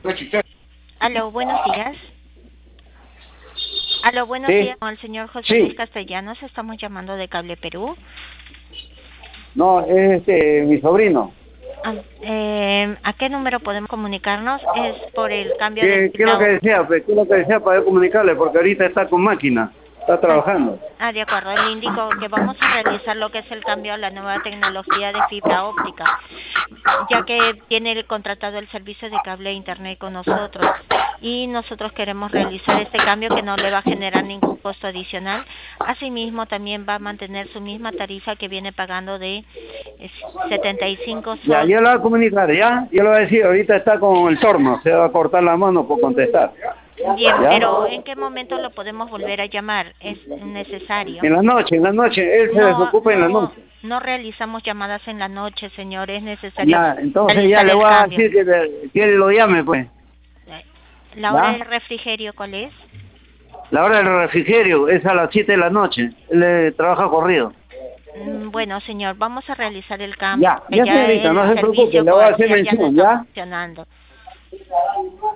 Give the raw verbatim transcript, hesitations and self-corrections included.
Aló, buenos días. Aló, buenos Sí, días, con el señor José sí. Luis Castellanos. Estamos llamando de Cable Perú. No, es este, mi sobrino. Ah, eh, ¿A qué número podemos comunicarnos? Es por el cambio de ¿Qué, qué es lo fibra que óptica. desea? Pues, ¿qué es lo que desea para yo comunicarle? Porque ahorita está con máquina, está Ah, trabajando. ah, de acuerdo. Le indico que vamos a realizar lo que es el cambio a la nueva tecnología de fibra óptica, ya que tiene el contratado el servicio de cable e internet con nosotros y nosotros queremos realizar este cambio que no le va a generar ningún costo adicional. Asimismo, también va a mantener su misma tarifa que viene pagando de eh, setenta y cinco Ya, sol. yo le voy a comunicar, ¿ya? Yo le voy a decir, ahorita está con el torno, se va a cortar la mano por contestar. Bien, ¿Ya? pero ¿en qué momento lo podemos volver a llamar? Es necesario. En la noche, en la noche, él se No, desocupa en la no, noche. no realizamos llamadas en la noche, señor. Es necesario Ya, entonces ya realizar le el voy a cambio. decir que, le- que él lo llame, pues. Eh, ¿La hora ¿Ya? del refrigerio cuál es? La hora del refrigerio es a las siete de la noche. Él eh, trabaja corrido. Mm, Bueno, señor, vamos a realizar el cambio Ya, porque ya ya señorita, el no se preocupe, servicio le voy a hacer comercial ya no mención, está ¿ya? funcionando.